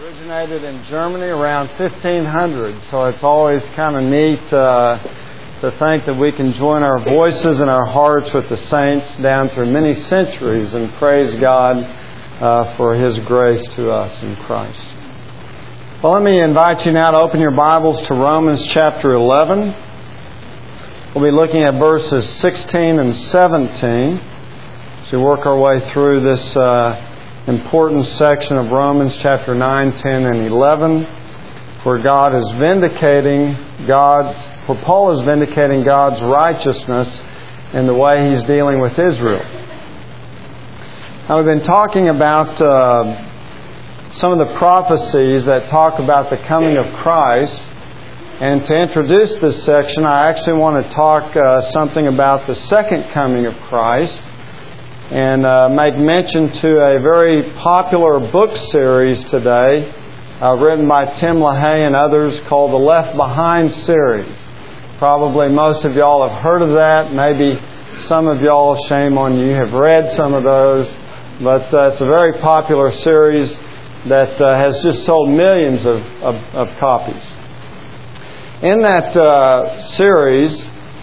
originated in Germany around 1500, so it's always kind of neat to think that we can join our voices and our hearts with the saints down through many centuries and praise God for His grace to us in Christ. Well, let me invite you now to open your Bibles to Romans chapter 11. We'll be looking at verses 16 and 17 as we work our way through this important section of Romans chapter 9, 10, and 11, where Paul is vindicating God's righteousness in the way He's dealing with Israel. Now, we've been talking about some of the prophecies that talk about the coming of Christ. And to introduce this section, I actually want to talk something about the second coming of Christ and make mention to a very popular book series today written by Tim LaHaye and others called the Left Behind series. Probably most of y'all have heard of that. Maybe some of y'all, shame on you, have read some of those. But it's a very popular series that has just sold millions of copies. In that series,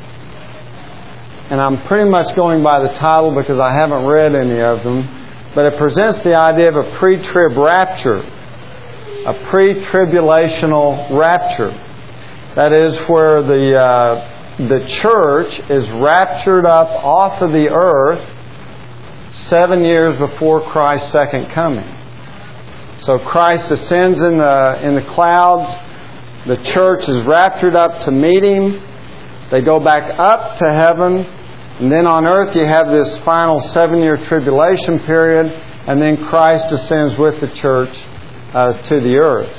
and I'm pretty much going by the title because I haven't read any of them, but it presents the idea of a pre-trib rapture, a pre-tribulational rapture. That is where the church is raptured up off of the earth 7 years before Christ's second coming. So Christ ascends in the clouds. The church is raptured up to meet Him. They go back up to heaven. And then on earth you have this final 7-year tribulation period. And then Christ ascends with the church to the earth.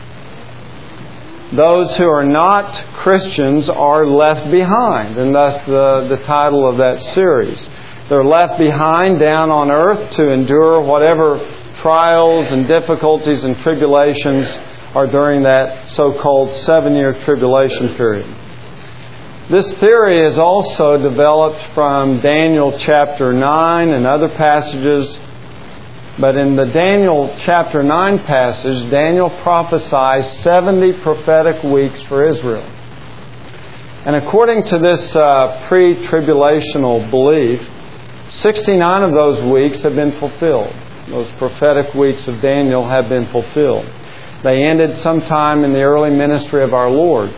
Those who are not Christians are left behind. And thus the title of that series. They're left behind down on earth to endure whatever trials and difficulties and tribulations are during that so-called 7-year tribulation period. This theory is also developed from Daniel chapter 9 and other passages. But in the Daniel chapter 9 passage, Daniel prophesies 70 prophetic weeks for Israel. And according to this pre-tribulational belief, 69 of those weeks have been fulfilled. Those prophetic weeks of Daniel have been fulfilled. They ended sometime in the early ministry of our Lord.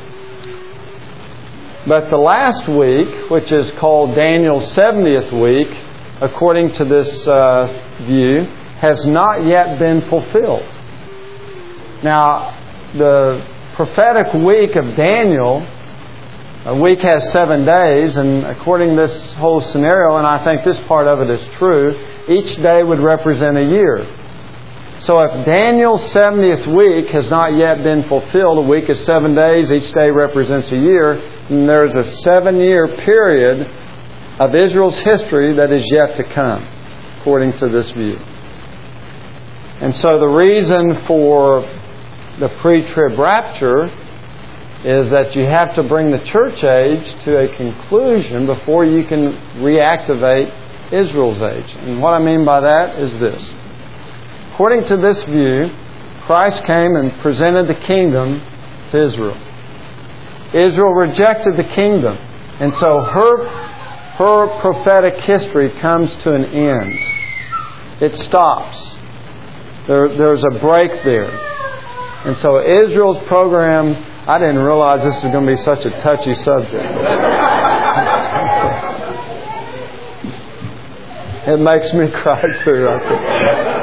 But the last week, which is called Daniel's 70th week, according to this view, has not yet been fulfilled. Now, the prophetic week of Daniel, a week has 7 days, and according to this whole scenario, and I think this part of it is true, each day would represent a year. So if Daniel's 70th week has not yet been fulfilled, a week is 7 days, each day represents a year, and there's a 7-year period of Israel's history that is yet to come, according to this view. And so the reason for the pre-trib rapture is that you have to bring the church age to a conclusion before you can reactivate Israel's age. And what I mean by that is this. According to this view, Christ came and presented the kingdom to Israel. Israel rejected the kingdom. And so her prophetic history comes to an end. It stops. There's a break there. And so Israel's program, I didn't realize this was going to be such a touchy subject. It makes me cry too.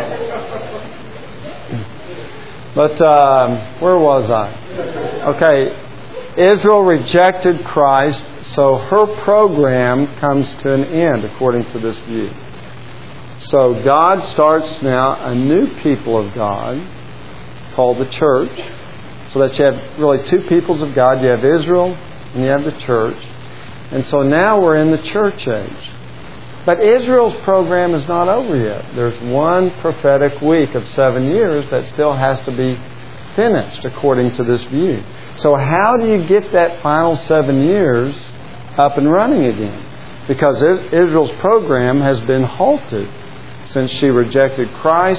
But where was I? Okay, Israel rejected Christ, so her program comes to an end, according to this view. So God starts now a new people of God, called the church, so that you have really two peoples of God. You have Israel and you have the church. And so now we're in the church age. But Israel's program is not over yet. There's one prophetic week of 7 years that still has to be finished according to this view. So how do you get that final 7 years up and running again? Because Israel's program has been halted since she rejected Christ,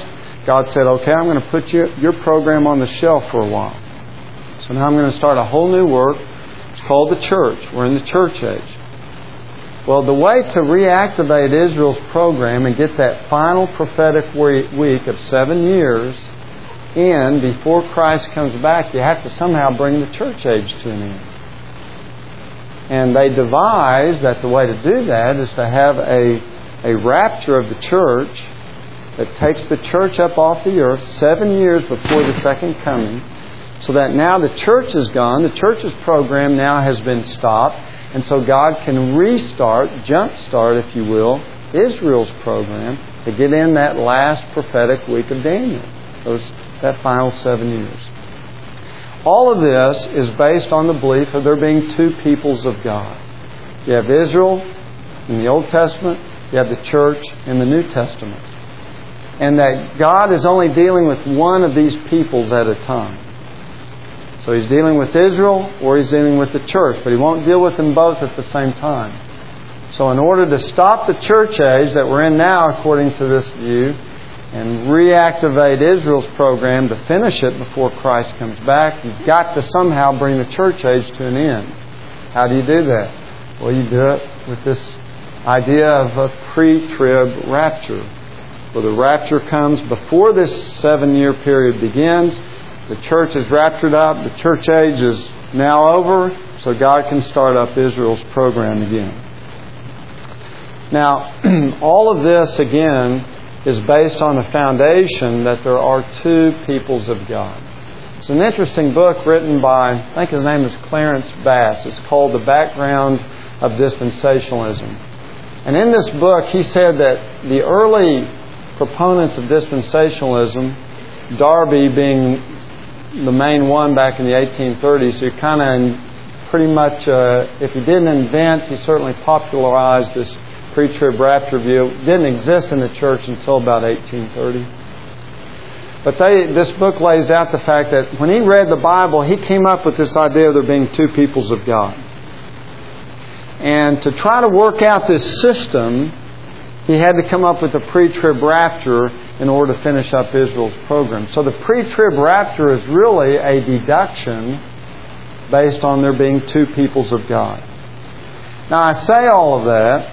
God said, okay, I'm going to put your program on the shelf for a while. So now I'm going to start a whole new work. It's called the church. We're in the church age. Well, the way to reactivate Israel's program and get that final prophetic week of 7 years in before Christ comes back, you have to somehow bring the church age to an end. And they devised that the way to do that is to have a rapture of the church that takes the church up off the earth 7 years before the second coming, so that now the church is gone, the church's program now has been stopped, and so God can restart, jumpstart, if you will, Israel's program to get in that last prophetic week of Daniel, that final 7 years. All of this is based on the belief of there being two peoples of God. You have Israel in the Old Testament, you have the church in the New Testament. And that God is only dealing with one of these peoples at a time. So He's dealing with Israel or He's dealing with the church, but He won't deal with them both at the same time. So in order to stop the church age that we're in now, according to this view, and reactivate Israel's program to finish it before Christ comes back, you've got to somehow bring the church age to an end. How do you do that? Well, you do it with this idea of a pre-trib rapture, where the rapture comes before this 7-year period begins. The church is raptured up. The church age is now over, so God can start up Israel's program again. Now, all of this, again, is based on the foundation that there are two peoples of God. It's an interesting book written by, I think his name is Clarence Bass. It's called The Background of Dispensationalism. And in this book, he said that the early proponents of dispensationalism, Darby being the main one back in the 1830s, who kind of pretty much, if he didn't invent, he certainly popularized this pre-trib rapture view. It didn't exist in the church until about 1830. But this book lays out the fact that when he read the Bible, he came up with this idea of there being two peoples of God. And to try to work out this system, he had to come up with a pre-trib rapture in order to finish up Israel's program. So the pre-trib rapture is really a deduction based on there being two peoples of God. Now I say all of that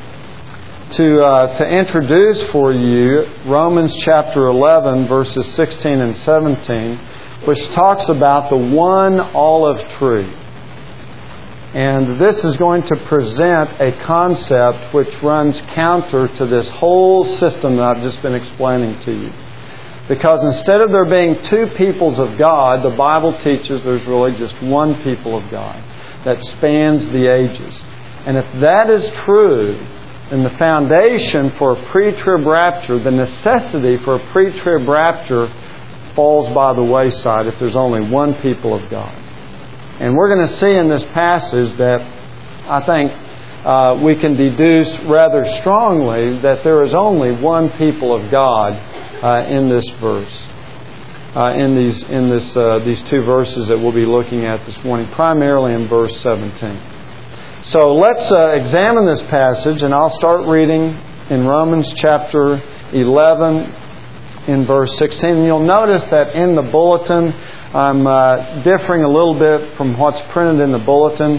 to introduce for you Romans chapter 11, verses 16 and 17, which talks about the one olive tree. And this is going to present a concept which runs counter to this whole system that I've just been explaining to you. Because instead of there being two peoples of God, the Bible teaches there's really just one people of God that spans the ages. And if that is true, then the foundation for a pre-trib rapture, the necessity for a pre-trib rapture, falls by the wayside if there's only one people of God. And we're going to see in this passage that I think we can deduce rather strongly that there is only one people of God in this verse, in these two verses that we'll be looking at this morning, primarily in verse 17. So let's examine this passage, and I'll start reading in Romans chapter 11 in verse 16. And you'll notice that in the bulletin, I'm differing a little bit from what's printed in the bulletin.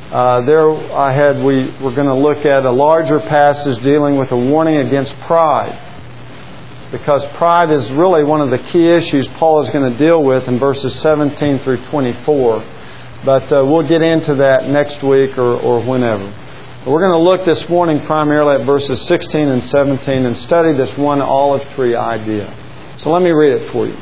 We're going to look at a larger passage dealing with a warning against pride. Because pride is really one of the key issues Paul is going to deal with in verses 17 through 24. But we'll get into that next week or whenever. We're going to look this morning primarily at verses 16 and 17 and study this one olive tree idea. So let me read it for you.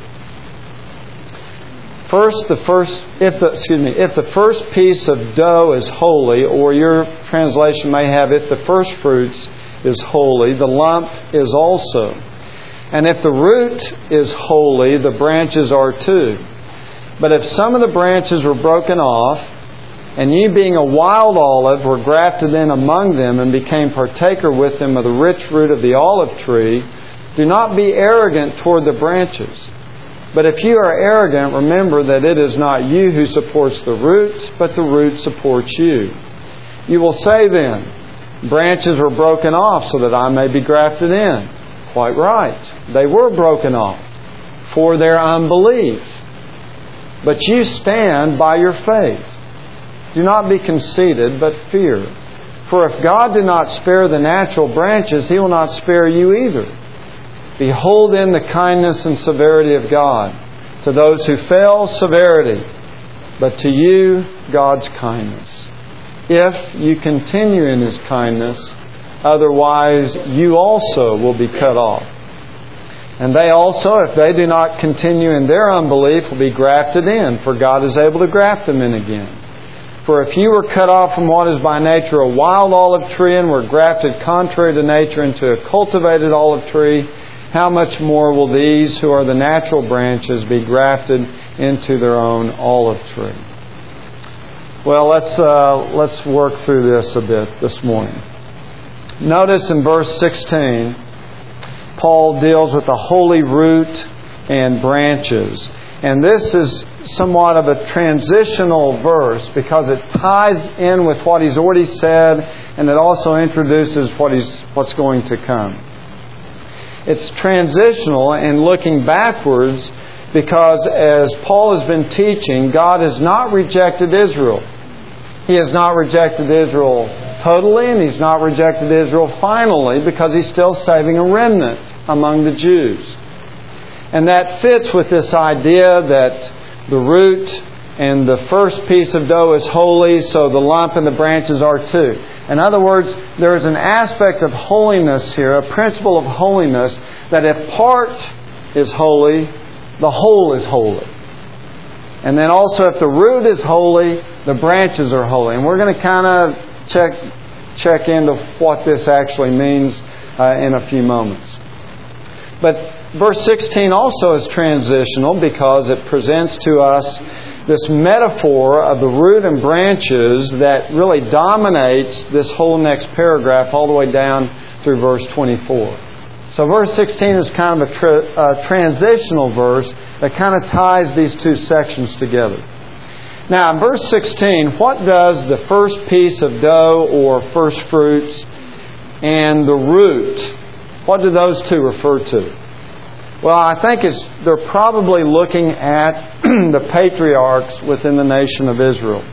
If the first piece of dough is holy, or your translation may have, if the first fruits is holy, the lump is also. And if the root is holy, the branches are too. But if some of the branches were broken off, and ye being a wild olive were grafted in among them and became partaker with them of the rich root of the olive tree, do not be arrogant toward the branches. But if you are arrogant, remember that it is not you who supports the roots, but the root supports you. You will say then, branches were broken off so that I may be grafted in. Quite right. They were broken off for their unbelief. But you stand by your faith. Do not be conceited, but fear. For if God did not spare the natural branches, He will not spare you either. Behold then the kindness and severity of God. To those who fell, severity, but to you, God's kindness. If you continue in His kindness, otherwise you also will be cut off. And they also, if they do not continue in their unbelief, will be grafted in, for God is able to graft them in again. For if you were cut off from what is by nature a wild olive tree and were grafted contrary to nature into a cultivated olive tree, how much more will these who are the natural branches be grafted into their own olive tree? Well, let's work through this a bit this morning. Notice in verse 16, Paul deals with the holy root and branches. And this is somewhat of a transitional verse because it ties in with what he's already said, and it also introduces what's going to come. It's transitional and looking backwards because as Paul has been teaching, God has not rejected Israel. He has not rejected Israel totally, and He's not rejected Israel finally because He's still saving a remnant among the Jews. And that fits with this idea that the root and the first piece of dough is holy, so the lump and the branches are too. In other words, there is an aspect of holiness here, a principle of holiness, that if part is holy, the whole is holy. And then also if the root is holy, the branches are holy. And we're going to kind of check into what this actually means in a few moments. But verse 16 also is transitional because it presents to us this metaphor of the root and branches that really dominates this whole next paragraph all the way down through verse 24. So verse 16 is kind of a transitional verse that kind of ties these two sections together. Now in verse 16, what does the first piece of dough or first fruits and the root, what do those two refer to? Well, I think they're probably looking at the patriarchs within the nation of Israel.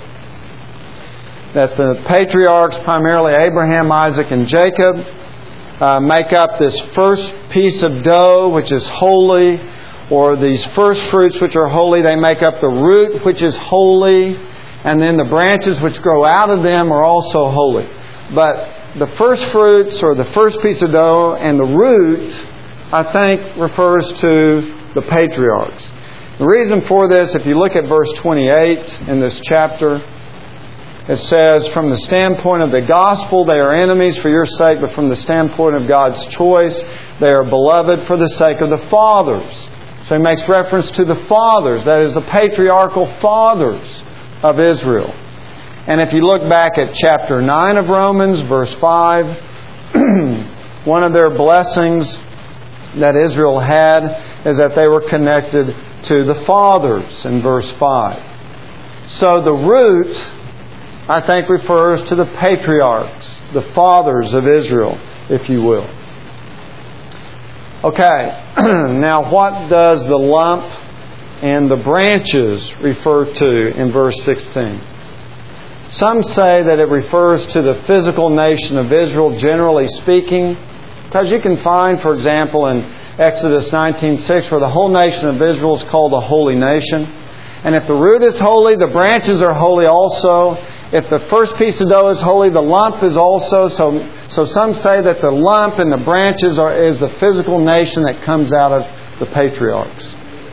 That the patriarchs, primarily Abraham, Isaac, and Jacob, make up this first piece of dough which is holy, or these first fruits which are holy. They make up the root which is holy, and then the branches which grow out of them are also holy. But the first fruits or the first piece of dough and the root, I think, refers to the patriarchs. The reason for this, if you look at verse 28 in this chapter, it says, from the standpoint of the gospel, they are enemies for your sake, but from the standpoint of God's choice, they are beloved for the sake of the fathers. So he makes reference to the fathers, that is, the patriarchal fathers of Israel. And if you look back at chapter 9 of Romans, verse 5, one of their blessings that Israel had is that they were connected to the fathers in verse 5. So the root, I think, refers to the patriarchs, the fathers of Israel, if you will. Okay, now what does the lump and the branches refer to in verse 16? Some say that it refers to the physical nation of Israel, generally speaking, because you can find, for example, in Exodus 19:6, where the whole nation of Israel is called a holy nation. And if the root is holy, the branches are holy also. If the first piece of dough is holy, the lump is also. So some say that the lump and the branches is the physical nation that comes out of the patriarchs.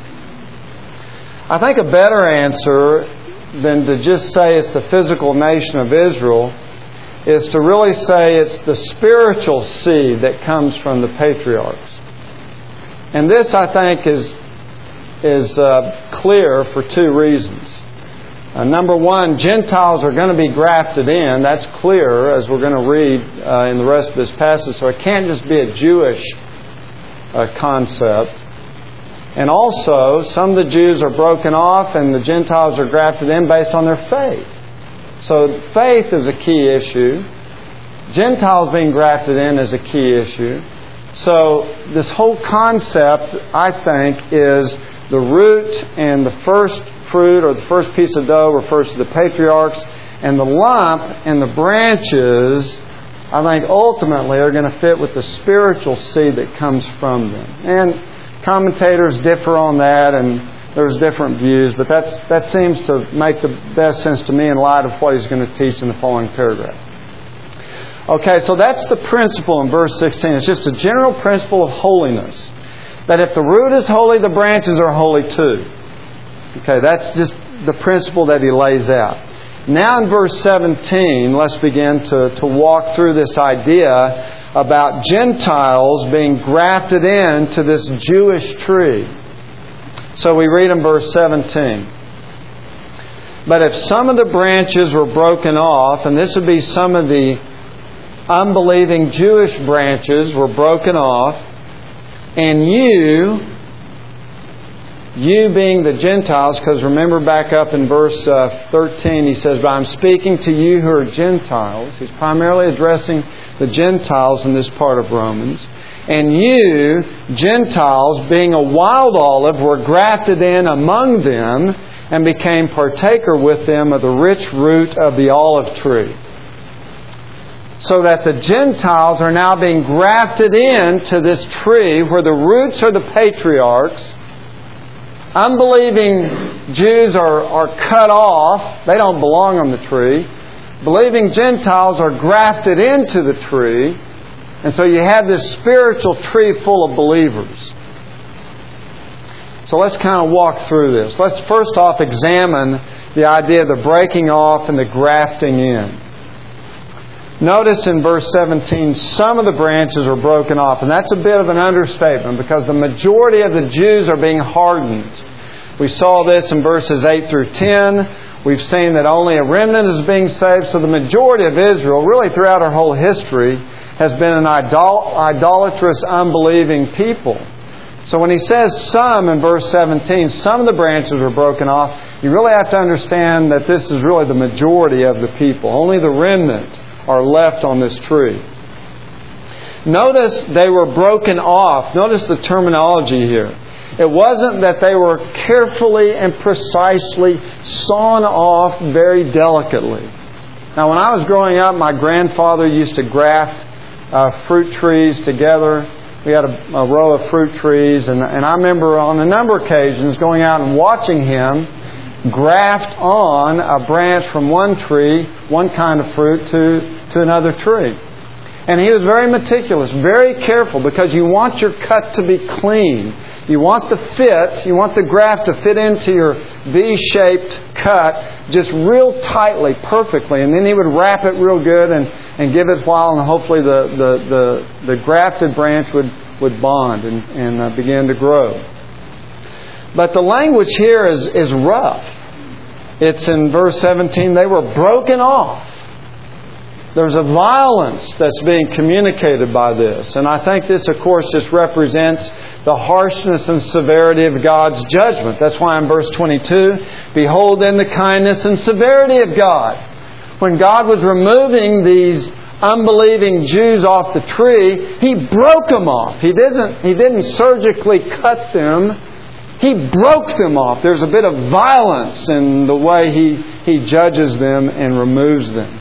I think a better answer than to just say it's the physical nation of Israel is to really say it's the spiritual seed that comes from the patriarchs. And this, I think, is clear for two reasons. Number one, Gentiles are going to be grafted in. That's clear, as we're going to read in the rest of this passage. So it can't just be a Jewish concept. And also, some of the Jews are broken off and the Gentiles are grafted in based on their faith. So faith is a key issue. Gentiles being grafted in is a key issue. So this whole concept, I think, is the root and the first fruit or the first piece of dough refers to the patriarchs, and the lump and the branches, I think, ultimately are going to fit with the spiritual seed that comes from them. And commentators differ on that, and there's different views, but that seems to make the best sense to me in light of what he's going to teach in the following paragraph. Okay, so that's the principle in verse 16. It's just a general principle of holiness. That if the root is holy, the branches are holy too. Okay, that's just the principle that he lays out. Now in verse 17, let's begin to walk through this idea about Gentiles being grafted into this Jewish tree. So we read in verse 17. But if some of the branches were broken off, and this would be some of the unbelieving Jewish branches were broken off, and you being the Gentiles, because remember back up in verse 13, he says, but I'm speaking to you who are Gentiles. He's primarily addressing the Gentiles in this part of Romans. And you, Gentiles, being a wild olive, were grafted in among them and became partaker with them of the rich root of the olive tree. So that the Gentiles are now being grafted into this tree where the roots are the patriarchs. Unbelieving Jews are cut off. They don't belong on the tree. Believing Gentiles are grafted into the tree. And so you have this spiritual tree full of believers. So let's kind of walk through this. Let's first off examine the idea of the breaking off and the grafting in. Notice in verse 17, some of the branches are broken off. And that's a bit of an understatement because the majority of the Jews are being hardened. We saw this in verses 8 through 10. We've seen that only a remnant is being saved. So the majority of Israel, really throughout our whole history, has been an idolatrous, unbelieving people. So when he says some in verse 17, some of the branches are broken off, you really have to understand that this is really the majority of the people. Only the remnant are left on this tree. Notice they were broken off. Notice the terminology here. It wasn't that they were carefully and precisely sawn off very delicately. Now, when I was growing up, my grandfather used to graft fruit trees together. We had a row of fruit trees, and I remember on a number of occasions going out and watching him graft on a branch from one tree, one kind of fruit, to another tree. And he was very meticulous, very careful, because you want your cut to be clean. You want the graft to fit into your V-shaped cut just real tightly, perfectly. And then he would wrap it real good and give it a while, and hopefully the grafted branch would bond and begin to grow. But the language here is rough. It's in verse 17, they were broken off. There's a violence that's being communicated by this. And I think this, of course, just represents the harshness and severity of God's judgment. That's why in verse 22, behold then the kindness and severity of God. When God was removing these unbelieving Jews off the tree, He broke them off. He didn't surgically cut them. He broke them off. There's a bit of violence in the way He judges them and removes them.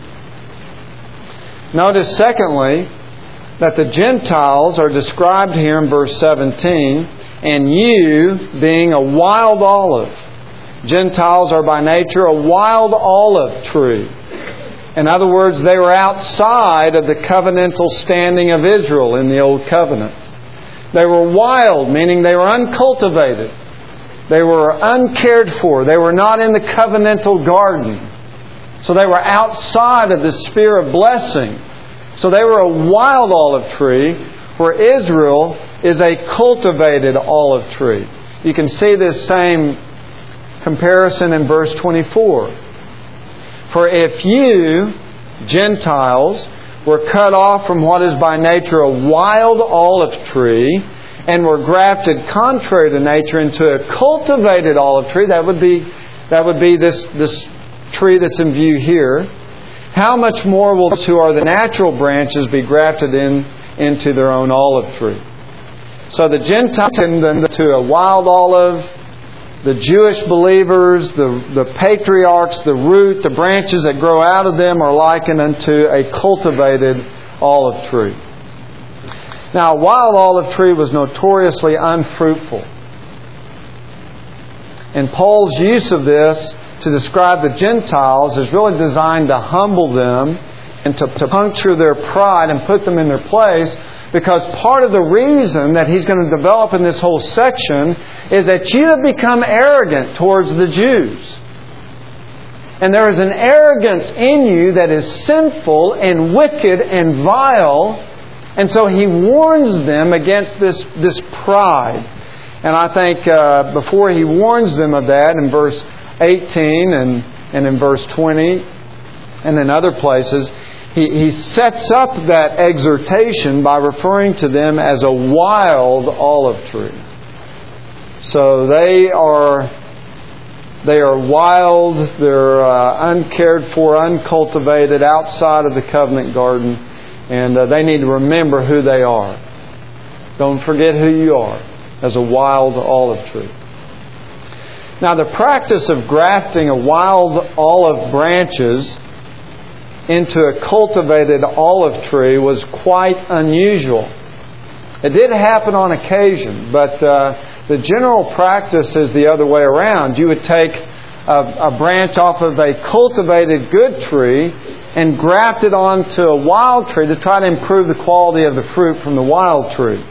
Notice, secondly, that the Gentiles are described here in verse 17, and you being a wild olive. Gentiles are by nature a wild olive tree. In other words, they were outside of the covenantal standing of Israel in the Old Covenant. They were wild, meaning they were uncultivated. They were uncared for. They were not in the covenantal garden. So they were outside of the sphere of blessing. So they were a wild olive tree, where Israel is a cultivated olive tree. You can see this same comparison in verse 24. For if you, Gentiles, were cut off from what is by nature a wild olive tree, and were grafted contrary to nature into a cultivated olive tree, that would be this tree that's in view here. How much more will those who are the natural branches be grafted in into their own olive tree. So the Gentiles likened to a wild olive. The Jewish believers, the patriarchs, the root, the branches that grow out of them are likened unto a cultivated olive tree. Now, a wild olive tree was notoriously unfruitful. And Paul's use of this to describe the Gentiles is really designed to humble them and to puncture their pride and put them in their place, because part of the reason that he's going to develop in this whole section is that you have become arrogant towards the Jews. And there is an arrogance in you that is sinful and wicked and vile. And so he warns them against this pride. And I think before he warns them of that in verse 18 and in verse 20 and in other places, he sets up that exhortation by referring to them as a wild olive tree. So they are wild, they're uncared for, uncultivated, outside of the covenant garden, and they need to remember who they are. Don't forget who you are as a wild olive tree. Now, the practice of grafting a wild olive branches into a cultivated olive tree was quite unusual. It did happen on occasion, but the general practice is the other way around. You would take a branch off of a cultivated good tree and graft it onto a wild tree to try to improve the quality of the fruit from the wild tree.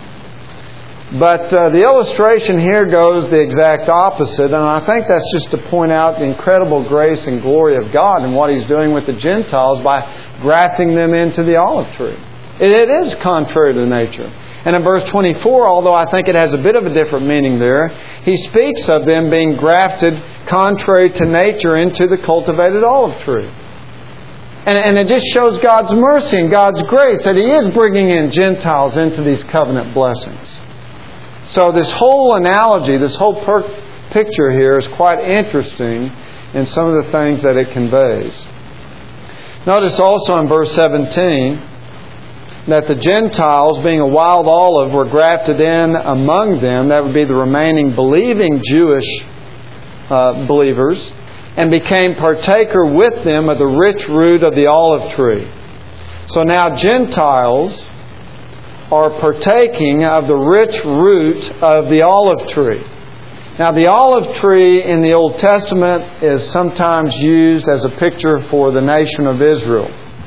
But the illustration here goes the exact opposite, and I think that's just to point out the incredible grace and glory of God and what He's doing with the Gentiles by grafting them into the olive tree. It is contrary to nature. And in verse 24, although I think it has a bit of a different meaning there, he speaks of them being grafted contrary to nature into the cultivated olive tree. And it just shows God's mercy and God's grace that He is bringing in Gentiles into these covenant blessings. So this whole analogy, this whole picture here is quite interesting in some of the things that it conveys. Notice also in verse 17 that the Gentiles, being a wild olive, were grafted in among them. That would be the remaining believing Jewish believers, and became partaker with them of the rich root of the olive tree. So now Gentiles are partaking of the rich root of the olive tree. Now, the olive tree in the Old Testament is sometimes used as a picture for the nation of Israel.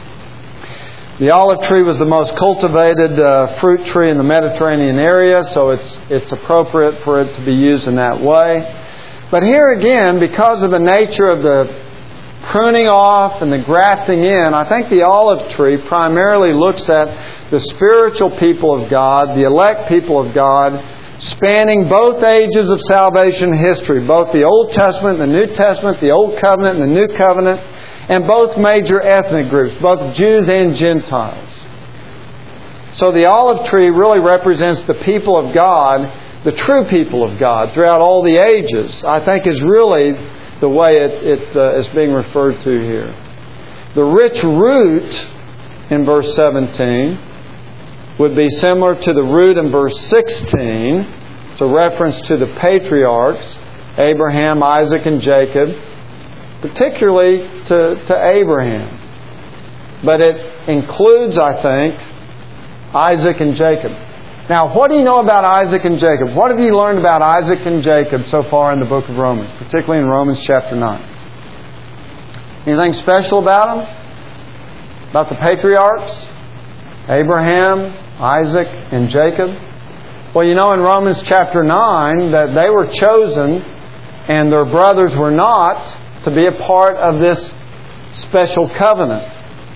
The olive tree was the most cultivated fruit tree in the Mediterranean area, so it's appropriate for it to be used in that way. But here again, because of the nature of the pruning off and the grafting in, I think the olive tree primarily looks at the spiritual people of God, the elect people of God, spanning both ages of salvation history, both the Old Testament and the New Testament, the Old Covenant and the New Covenant, and both major ethnic groups, both Jews and Gentiles. So the olive tree really represents the people of God, the true people of God throughout all the ages, I think is really the way it is being referred to here. The rich root in verse 17 would be similar to the root in verse 16. It's a reference to the patriarchs, Abraham, Isaac, and Jacob, particularly to Abraham. But it includes, I think, Isaac and Jacob. Now, what do you know about Isaac and Jacob? What have you learned about Isaac and Jacob so far in the book of Romans, particularly in Romans chapter 9? Anything special about them? About the patriarchs? Abraham, Isaac, and Jacob? Well, you know in Romans chapter 9 that they were chosen and their brothers were not to be a part of this special covenant.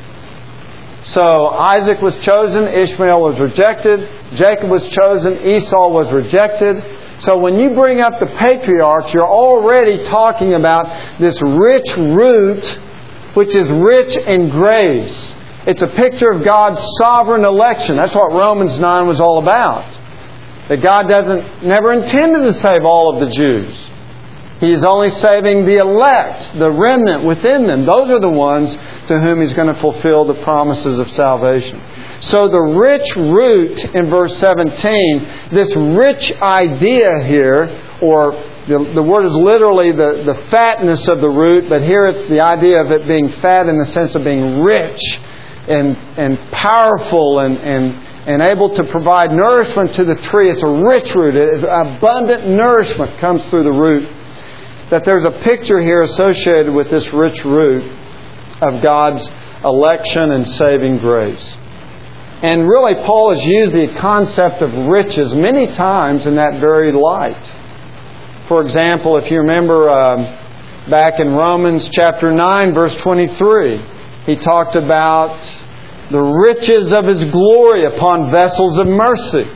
So Isaac was chosen, Ishmael was rejected, Jacob was chosen, Esau was rejected. So when you bring up the patriarchs, you're already talking about this rich root, which is rich in grace. It's a picture of God's sovereign election. That's what Romans 9 was all about. That God never intended to save all of the Jews. He is only saving the elect, the remnant within them. Those are the ones to whom He's going to fulfill the promises of salvation. So the rich root in verse 17, this rich idea here, or the word is literally the fatness of the root, but here it's the idea of it being fat in the sense of being rich and powerful and able to provide nourishment to the tree. It's a rich root. It's abundant nourishment comes through the root. That there's a picture here associated with this rich root of God's election and saving grace. And really, Paul has used the concept of riches many times in that very light. For example, if you remember back in Romans chapter 9, verse 23, he talked about the riches of His glory upon vessels of mercy.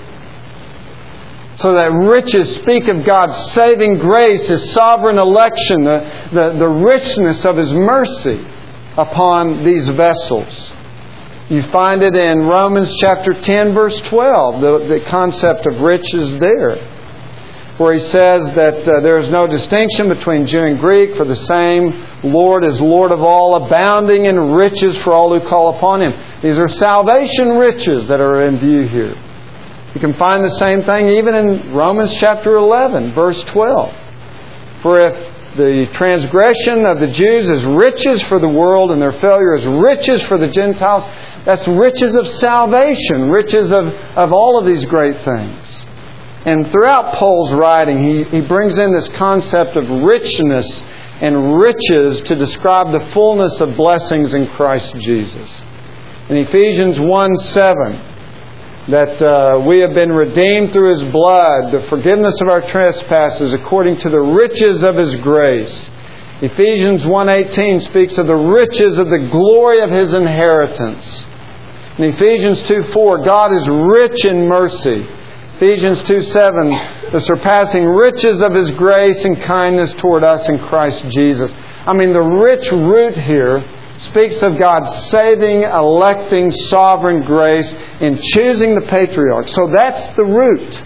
So that riches speak of God's saving grace, His sovereign election, the richness of His mercy upon these vessels. You find it in Romans chapter 10, verse 12, the concept of riches there, where he says that there is no distinction between Jew and Greek, for the same Lord is Lord of all, abounding in riches for all who call upon Him. These are salvation riches that are in view here. You can find the same thing even in Romans chapter 11, verse 12. For if the transgression of the Jews is riches for the world and their failure is riches for the Gentiles, that's riches of salvation, riches of all of these great things. And throughout Paul's writing, he brings in this concept of richness and riches to describe the fullness of blessings in Christ Jesus. In Ephesians 1:7, that we have been redeemed through His blood, the forgiveness of our trespasses according to the riches of His grace. Ephesians 1:18 speaks of the riches of the glory of His inheritance. In Ephesians 2:4, God is rich in mercy. Ephesians 2:7, the surpassing riches of His grace and kindness toward us in Christ Jesus. I mean, the rich root here speaks of God's saving, electing, sovereign grace in choosing the patriarchs. So that's the root.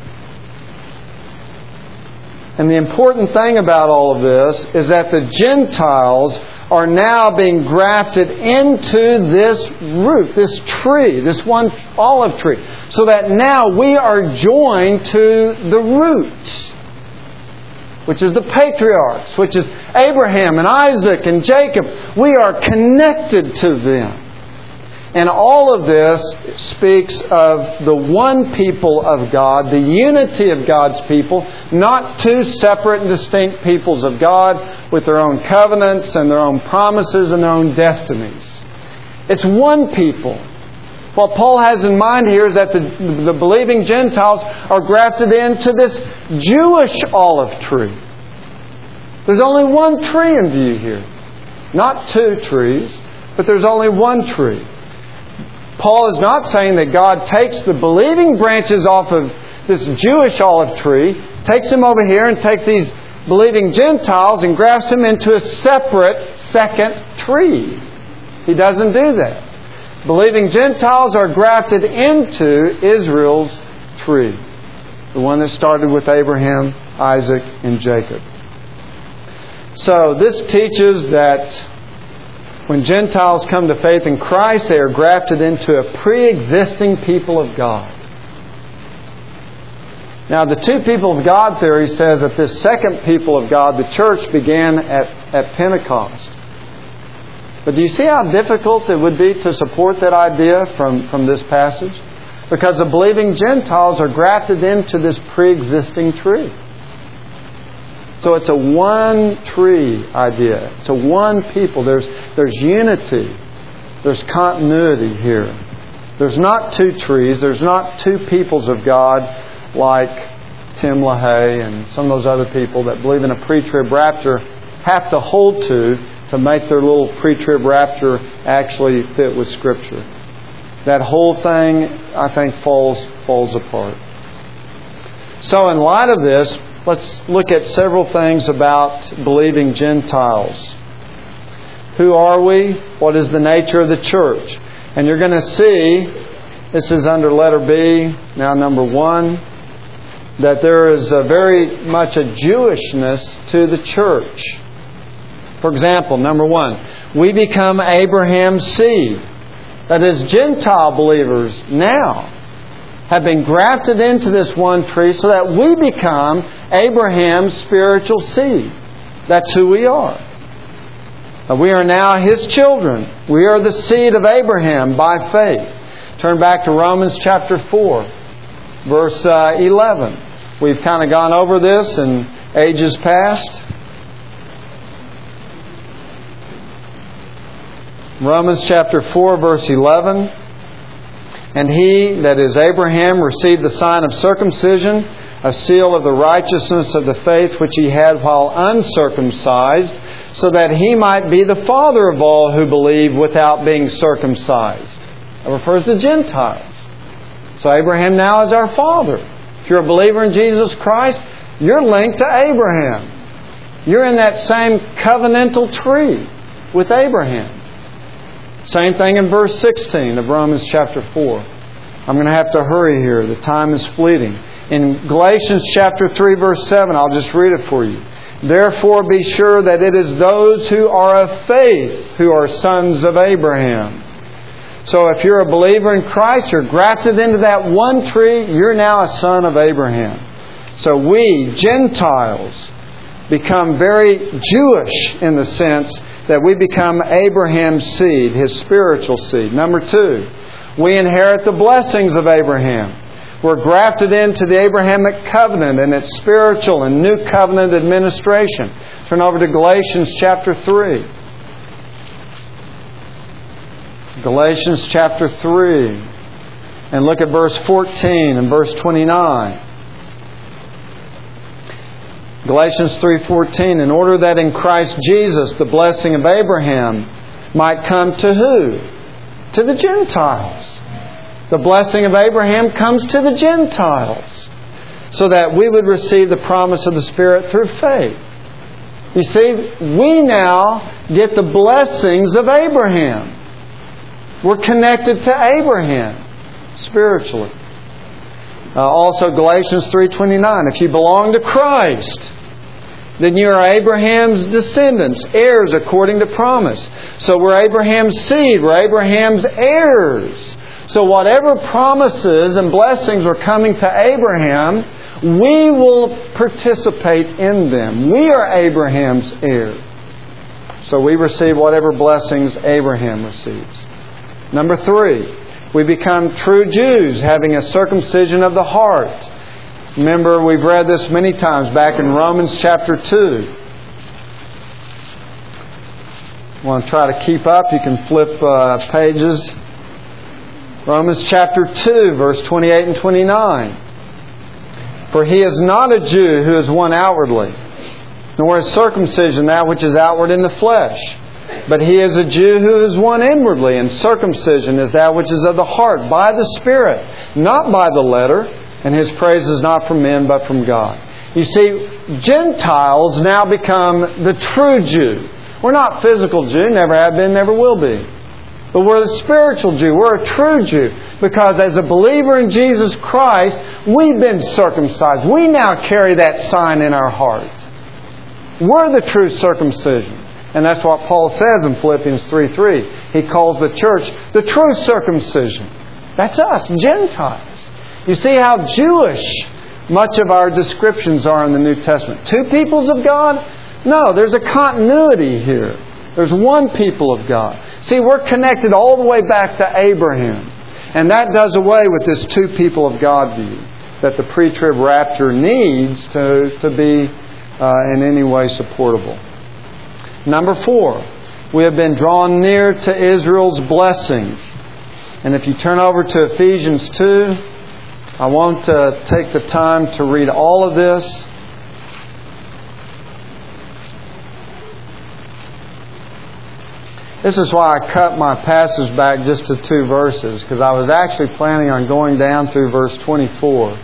And the important thing about all of this is that the Gentiles are now being grafted into this root, this tree, this one olive tree. So that now we are joined to the roots, which is the patriarchs, which is Abraham and Isaac and Jacob. We are connected to them. And all of this speaks of the one people of God, the unity of God's people, not two separate and distinct peoples of God with their own covenants and their own promises and their own destinies. It's one people. What Paul has in mind here is that the believing Gentiles are grafted into this Jewish olive tree. There's only one tree in view here. Not two trees, but there's only one tree. Paul is not saying that God takes the believing branches off of this Jewish olive tree, takes them over here and takes these believing Gentiles and grafts them into a separate second tree. He doesn't do that. Believing Gentiles are grafted into Israel's tree. The one that started with Abraham, Isaac, and Jacob. So this teaches that when Gentiles come to faith in Christ, they are grafted into a pre-existing people of God. Now, the two people of God theory says that this second people of God, the church, began at Pentecost. But do you see how difficult it would be to support that idea from this passage? Because the believing Gentiles are grafted into this pre-existing tree. So it's a one tree idea. It's a one people. There's unity. There's continuity here. There's not two trees. There's not two peoples of God like Tim LaHaye and some of those other people that believe in a pre-trib rapture have to hold to make their little pre-trib rapture actually fit with Scripture. That whole thing, I think, falls apart. So in light of this, let's look at several things about believing Gentiles. Who are we? What is the nature of the church? And you're going to see, this is under letter B, now number 1. that there is very much a Jewishness to the church. For example, number one, we become Abraham's seed. That is, Gentile believers now have been grafted into this one tree so that we become Abraham's spiritual seed. That's who we are. We are now His children. We are the seed of Abraham by faith. Turn back to Romans chapter 4, verse 11. We've kind of gone over this in ages past. Romans chapter 4, verse 11. And he, that is Abraham, received the sign of circumcision, a seal of the righteousness of the faith which he had while uncircumcised, so that he might be the father of all who believe without being circumcised. That refers to Gentiles. So Abraham now is our father. If you're a believer in Jesus Christ, you're linked to Abraham. You're in that same covenantal tree with Abraham. Same thing in verse 16 of Romans chapter 4. I'm going to have to hurry here. The time is fleeting. In Galatians chapter 3, verse 7, I'll just read it for you. Therefore be sure that it is those who are of faith who are sons of Abraham. So if you're a believer in Christ, you're grafted into that one tree, you're now a son of Abraham. So we, Gentiles, become very Jewish in the sense that we become Abraham's seed, his spiritual seed. Number two, we inherit the blessings of Abraham. We're grafted into the Abrahamic covenant and its spiritual and new covenant administration. Turn over to Galatians chapter 3. Galatians chapter 3. And look at verse 14 and verse 29. Galatians 3:14, in order that in Christ Jesus the blessing of Abraham might come to who? To the Gentiles. The blessing of Abraham comes to the Gentiles, so that we would receive the promise of the Spirit through faith. You see, we now get the blessings of Abraham. We're connected to Abraham spiritually. Also Galatians 3:29, if you belong to Christ, then you are Abraham's descendants, heirs according to promise. So we're Abraham's seed, we're Abraham's heirs. So whatever promises and blessings are coming to Abraham, we will participate in them. We are Abraham's heir. So we receive whatever blessings Abraham receives. Number three, we become true Jews, having a circumcision of the heart. Remember, we've read this many times back in Romans chapter 2. I want to try to keep up. You can flip pages. Romans chapter 2, verse 28 and 29. For he is not a Jew who is one outwardly, nor is circumcision that which is outward in the flesh. But he is a Jew who is one inwardly, and circumcision is that which is of the heart, by the Spirit, not by the letter. And his praise is not from men, but from God. You see, Gentiles now become the true Jew. We're not physical Jew, never have been, never will be. But we're the spiritual Jew. We're a true Jew. Because as a believer in Jesus Christ, we've been circumcised. We now carry that sign in our heart. We're the true circumcision. And that's what Paul says in Philippians 3:3. He calls the church the true circumcision. That's us, Gentiles. You see how Jewish much of our descriptions are in the New Testament. Two peoples of God? No, there's a continuity here. There's one people of God. See, we're connected all the way back to Abraham. And that does away with this two people of God view that the pre-trib rapture needs to be in any way supportable. Number 4, we have been drawn near to Israel's blessings. And if you turn over to Ephesians 2, I won't take the time to read all of this. This is why I cut my passage back just to 2 verses, because I was actually planning on going down through verse 24.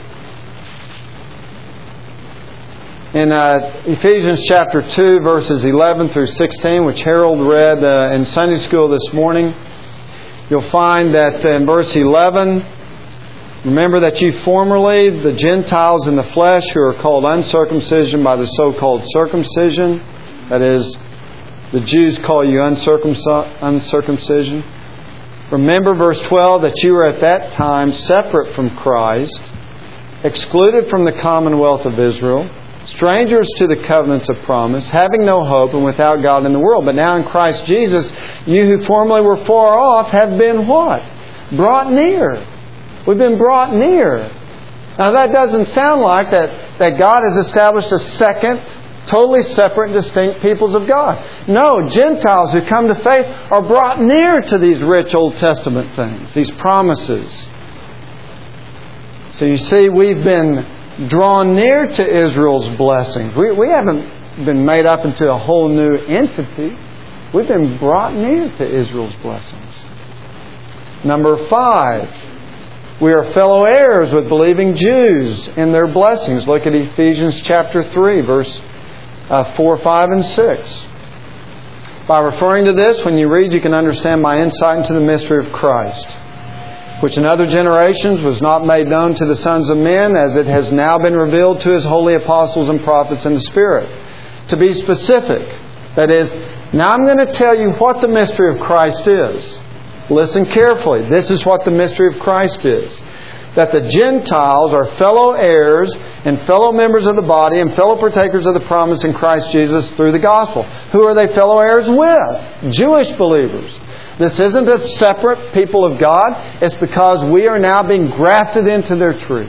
In Ephesians chapter 2, verses 11 through 16, which Harold read in Sunday school this morning, you'll find that in verse 11, Remember that you formerly, the Gentiles in the flesh who are called uncircumcision by the so-called circumcision, that is, the Jews call you uncircumcision. Remember, verse 12, that you were at that time separate from Christ, excluded from the commonwealth of Israel, strangers to the covenants of promise, having no hope and without God in the world. But now in Christ Jesus, you who formerly were far off have been what? Brought near. We've been brought near. Now that doesn't sound like that God has established a second, totally separate and distinct peoples of God. No, Gentiles who come to faith are brought near to these rich Old Testament things, these promises. So you see, we've been drawn near to Israel's blessings. We haven't been made up into a whole new entity. We've been brought near to Israel's blessings. Number 5, we are fellow heirs with believing Jews in their blessings. Look at Ephesians chapter 3, verse 4, 5, and 6. By referring to this, when you read, you can understand my insight into the mystery of Christ, which in other generations was not made known to the sons of men, as it has now been revealed to His holy apostles and prophets in the Spirit. To be specific, that is, now I'm going to tell you what the mystery of Christ is. Listen carefully. This is what the mystery of Christ is. That the Gentiles are fellow heirs and fellow members of the body and fellow partakers of the promise in Christ Jesus through the gospel. Who are they fellow heirs with? Jewish believers. This isn't a separate people of God. It's because we are now being grafted into their tree.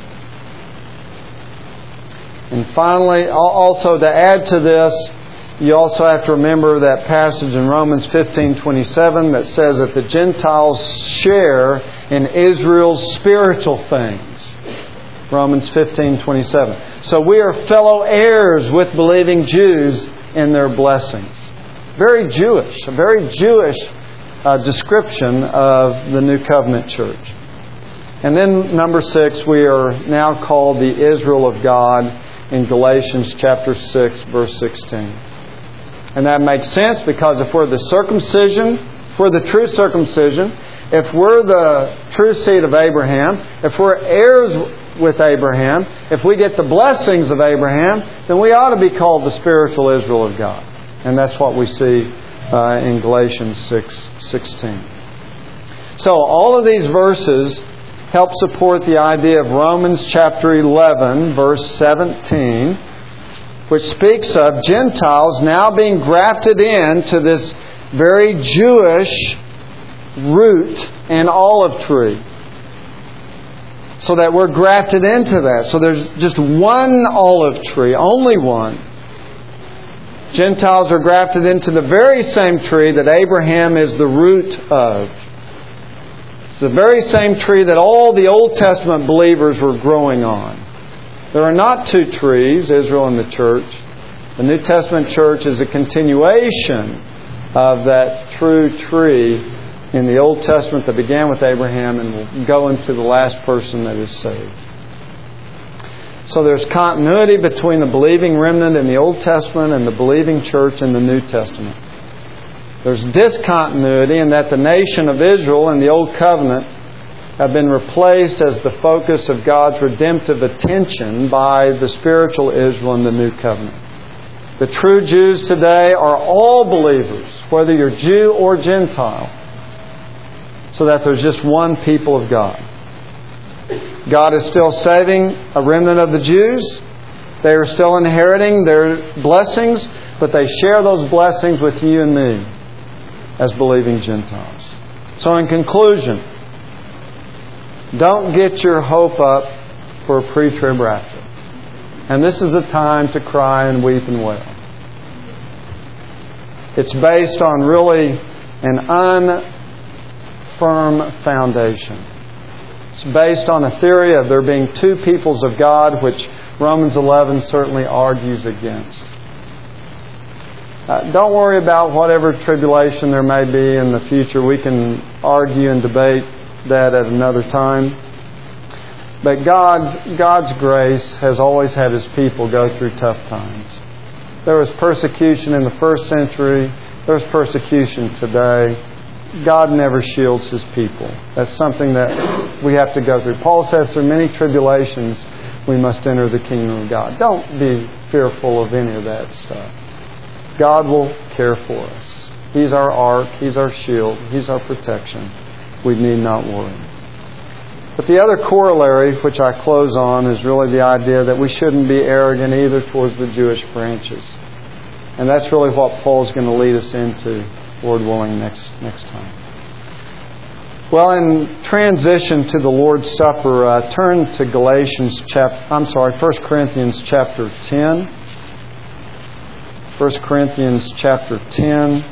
And finally, also to add to this, you also have to remember that passage in Romans 15:27 that says that the Gentiles share in Israel's spiritual things. Romans 15:27. So we are fellow heirs with believing Jews in their blessings. Very Jewish, a very Jewish description of the New Covenant church. And then number 6, we are now called the Israel of God in Galatians chapter 6, verse 16. And that makes sense because if we're the circumcision, if we're the true circumcision, if we're the true seed of Abraham, if we're heirs with Abraham, if we get the blessings of Abraham, then we ought to be called the spiritual Israel of God. And that's what we see in Galatians 6:16. So all of these verses help support the idea of Romans chapter 11, verse 17, which speaks of Gentiles now being grafted into this very Jewish root and olive tree. So that we're grafted into that. So there's just one olive tree, only one. Gentiles are grafted into the very same tree that Abraham is the root of. It's the very same tree that all the Old Testament believers were growing on. There are not two trees, Israel and the church. The New Testament church is a continuation of that true tree in the Old Testament that began with Abraham and will go into the last person that is saved. So there's continuity between the believing remnant in the Old Testament and the believing church in the New Testament. There's discontinuity in that the nation of Israel in the Old Covenant have been replaced as the focus of God's redemptive attention by the spiritual Israel in the New Covenant. The true Jews today are all believers, whether you're Jew or Gentile, so that there's just one people of God. God is still saving a remnant of the Jews. They are still inheriting their blessings, but they share those blessings with you and me as believing Gentiles. So in conclusion, don't get your hope up for a pre-trib rapture. And this is the time to cry and weep and wail. It's based on really an unfirm foundation. It's based on a theory of there being two peoples of God, which Romans 11 certainly argues against. Don't worry about whatever tribulation there may be in the future. We can argue and debate that at another time. But God's grace has always had His people go through tough times. There was persecution in the first century. There's persecution today. God never shields His people. That's something that we have to go through. Paul says through many tribulations we must enter the kingdom of God. Don't be fearful of any of that stuff. God will care for us. He's our ark. He's our shield. He's our protection. We need not worry. But the other corollary, which I close on, is really the idea that we shouldn't be arrogant either towards the Jewish branches. And that's really what Paul's going to lead us into, Lord willing, next time. Well, in transition to the Lord's Supper, turn to 1 Corinthians chapter 10. 1 Corinthians chapter 10.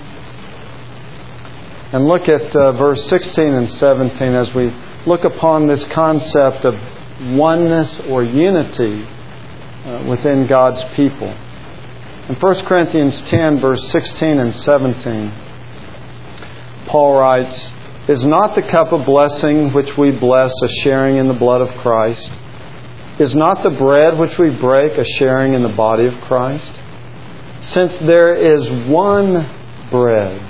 And look at verse 16 and 17 as we look upon this concept of oneness or unity within God's people. In 1 Corinthians 10, verse 16 and 17, Paul writes, "Is not the cup of blessing which we bless a sharing in the blood of Christ? Is not the bread which we break a sharing in the body of Christ? Since there is one bread,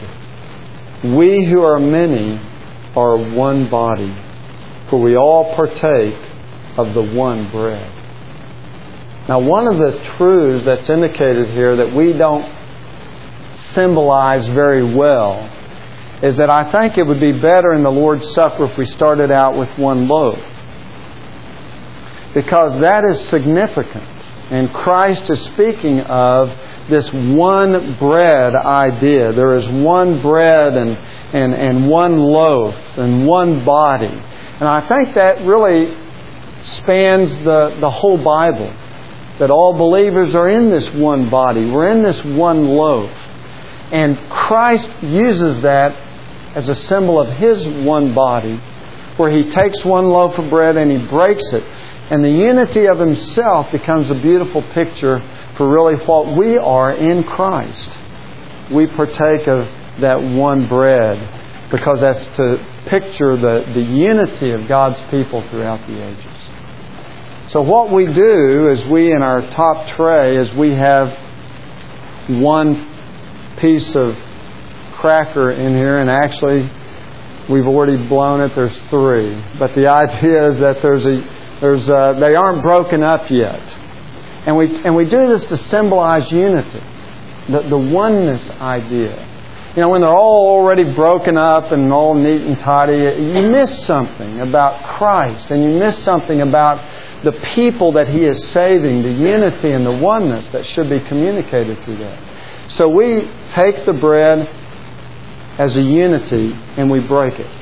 we who are many are one body, for we all partake of the one bread." Now, one of the truths that's indicated here that we don't symbolize very well is that I think it would be better in the Lord's Supper if we started out with one loaf. Because that is significant. And Christ is speaking of this one bread idea. There is one bread and one loaf and one body. And I think that really spans the whole Bible. That all believers are in this one body. We're in this one loaf. And Christ uses that as a symbol of His one body, where He takes one loaf of bread and He breaks it. And the unity of Himself becomes a beautiful picture for really what we are in Christ. We partake of that one bread because that's to picture the unity of God's people throughout the ages. So what we do is we, in our top tray, is we have one piece of cracker in here, and actually we've already blown it. There's 3, but the idea is that they aren't broken up yet, and we do this to symbolize unity, the oneness idea. You know, when they're all already broken up and all neat and tidy, you miss something about Christ, and you miss something about the people that He is saving, the unity and the oneness that should be communicated through that. So we take the bread as a unity and we break it.